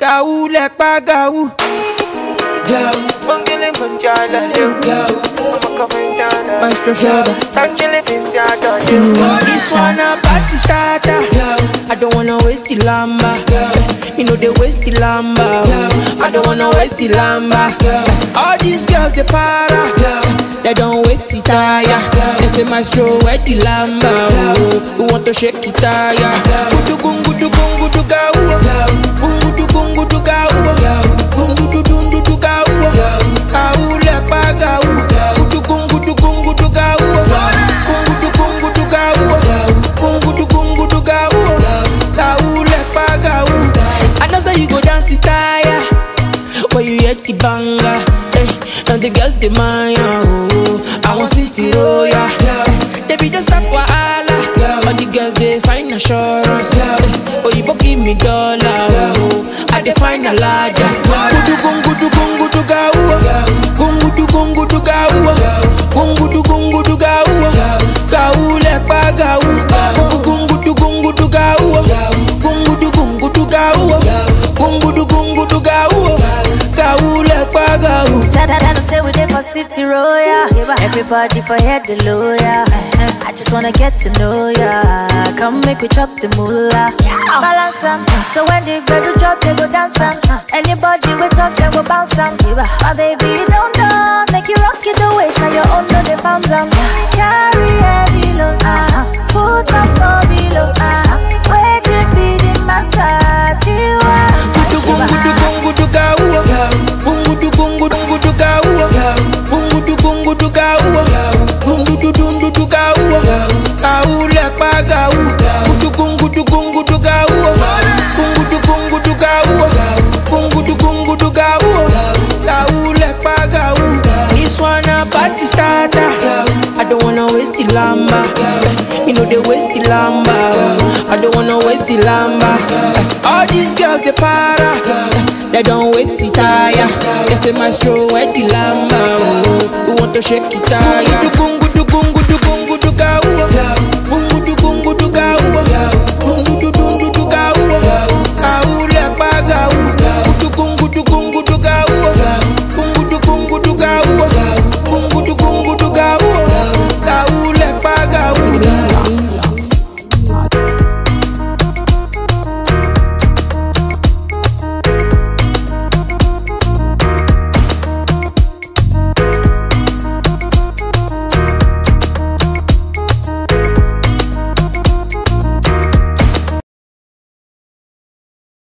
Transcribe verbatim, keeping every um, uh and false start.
Gaou lek pa gaou. Gaou, Mangele manjala leo. gaou, Maestro Sugar. This one a party starter. I don't wanna waste the lamba. You know they waste the lamba. I don't wanna waste the lamba. All these girls they para. They don't wait to tire. They say Maestro where the lamba. Oh, we want to shake it tire. Gudu gungu du gungu du gau. Gungu du gungu du gau. Gungu du dundu du gau. Gau le pa gau. Gudu gungu du gungu du gau. Gungu du gungu du gau. Gungu du gungu du gau. Gau le pa gau. I know say you go dance it tire. When you hear the banger. And the girls demand, oh, I want city roll, yeah. They be just stop wahala. All the girls they find assurance. Oh, you both give me dollar, oh, I they find a larger. Gudu gungu du gungu du gau, gungu du gungu du gau, gungu du gungu du gau, gau le pa gau, gungu gungu du gungu du gau, gungu du gungu du gau, gungu du gungu du gau, gau le pa gau. Say we there for city roll, yeah. Everybody for head the lawyer. I just wanna get to know ya. Come make we chop the moolah. Balance them. So when the girl drop, they go dance them. Anybody we talk, then we bounce them. My baby, you don't know. Make you rock it the waist. Now your own know they found them. Carry heavy load. Uh-huh. Put up for below. Uh-huh. Wait till beating my touch. You are. Gudu gungu du gungu du gau. Gungu du gungu du du gau. Gungu du gungu du gau. Gungu du dundu du gau. Gau le pa gau. Gudu gungu du gungu du gau. Gungu du gungu du gau. Gungu du gungu du gau. Gau le pa gau. This one a party starter. I don't wanna waste the lamba. You know they waste the lamba. I don't wanna waste the lamba. All these girls they para. They don't wait to tire. They say Maestro where the lamba. We want to shake it tire.